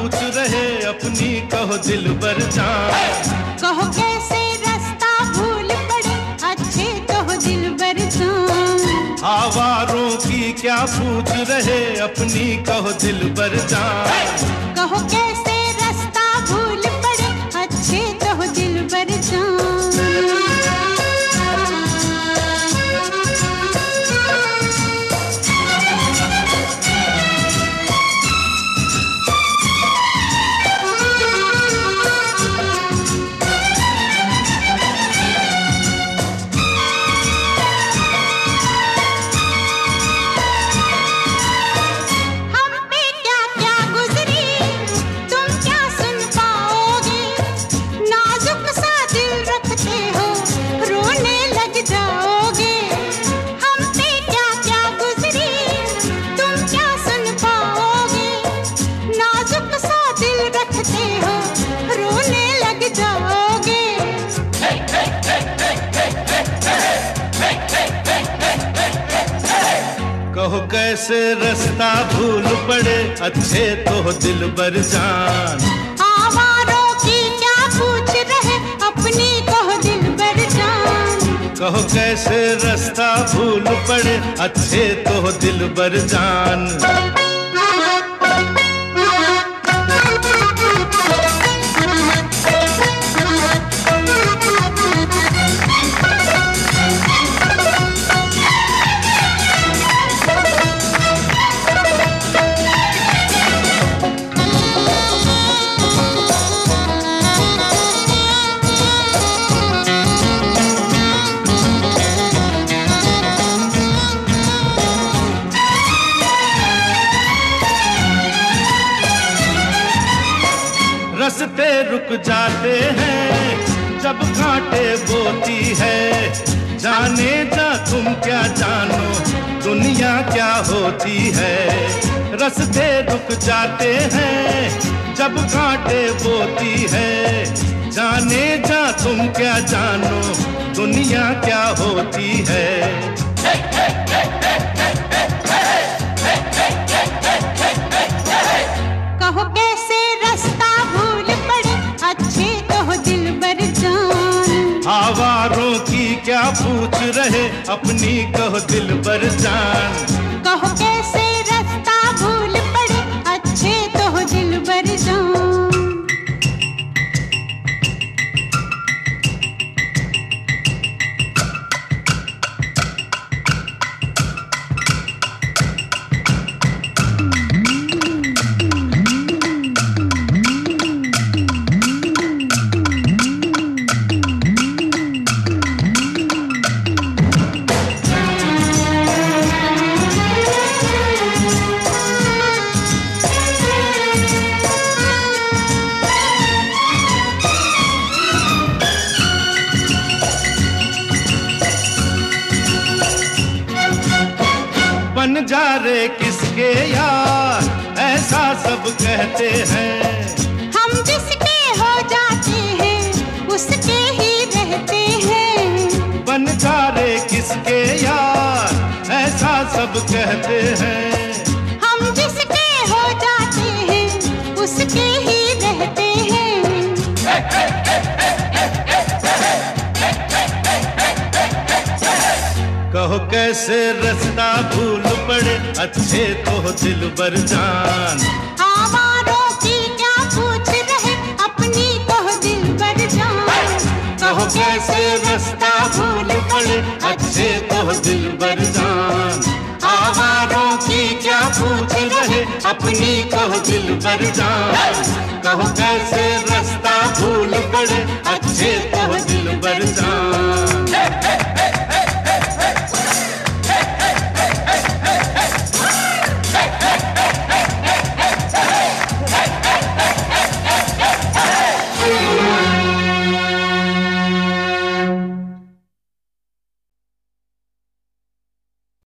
पूछ रहे अपनी कहो दिलबर जान। कहो कैसे रास्ता भूल पड़े अच्छे कहो दिलबर जान। आवारों की क्या पूछ रहे अपनी कहो दिलबर जान। कहो कैसे रास्ता भूल पड़े अच्छे कहो दिलबर जान। कहो कैसे रास्ता भूल पड़े अच्छे तो दिलबर जान। आवारों की क्या पूछ रहे अपनी कहो दिलबर जान। कहो कैसे रास्ता भूल पड़े अच्छे तो दिलबर जान। रास्ते रुक जाते हैं जब कांटे बोती है। जाने जा तुम क्या जानो दुनिया क्या होती है। रास्ते रुक जाते हैं जब कांटे बोती है। जाने जा तुम क्या जानो दुनिया क्या होती है। कहो कैसे रास्ता भूल पड़े अच्छे कहो दिलबर जान। आवारों की क्या पूछ रहे अपनी कहो दिलबर जान। कहो कैसे रास्ता भूल पड़े अच्छे कहो दिलबर जान। बन जा रे किसके यार ऐसा सब कहते हैं। हम जिसके हो जाते हैं उसके ही रहते हैं। बन जा रे किसके यार ऐसा सब कहते हैं। हम जिसके हो जाते हैं उसके ही रहते हैं। कहो कैसे रास्ता भूल पड़े अच्छे तो दिलबर जान। आवारों की क्या पूछ रहे अपनी कहो दिलबर जान। कहो कैसे रास्ता भूल पड़े अच्छे तो दिलबर जान। आवारों की क्या पूछ रहे अपनी कहो दिलबर जान। कहो कैसे रास्ता भूल पड़े अच्छे तो दिलबर जान।